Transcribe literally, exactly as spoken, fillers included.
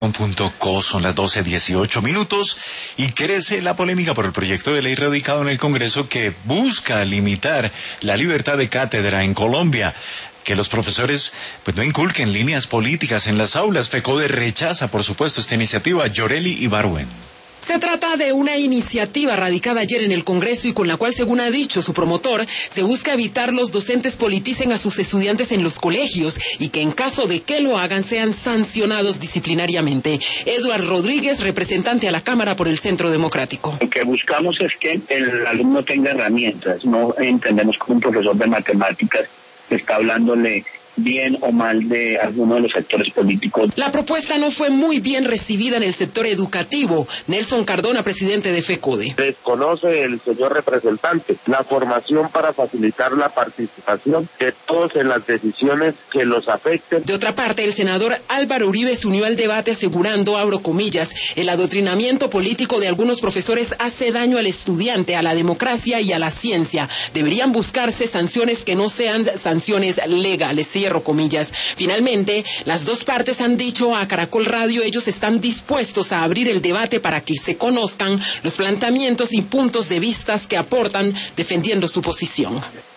Punto co, son las doce dieciocho minutos y crece la polémica por el proyecto de ley radicado en el Congreso que busca limitar la libertad de cátedra en Colombia. Que los profesores pues no inculquen líneas políticas en las aulas. FECODE rechaza, por supuesto, esta iniciativa. Yoreli Ibarwen. Se trata de una iniciativa radicada ayer en el Congreso y con la cual, según ha dicho su promotor, se busca evitar los docentes politicen a sus estudiantes en los colegios y que en caso de que lo hagan sean sancionados disciplinariamente. Eduard Rodríguez, representante a la Cámara por el Centro Democrático. Lo que buscamos es que el alumno tenga herramientas. No entendemos como un profesor de matemáticas está hablándole bien o mal de alguno de los sectores políticos. La propuesta no fue muy bien recibida en el sector educativo. Nelson Cardona, presidente de FECODE. Desconoce el señor representante la formación para facilitar la participación de todos en las decisiones que los afecten. De otra parte, el senador Álvaro Uribe se unió al debate asegurando, abro comillas, el adoctrinamiento político de algunos profesores hace daño al estudiante, a la democracia y a la ciencia. Deberían buscarse sanciones que no sean sanciones legales. Cierro comillas. Finalmente, las dos partes han dicho a Caracol Radio ellos están dispuestos a abrir el debate para que se conozcan los planteamientos y puntos de vista que aportan defendiendo su posición.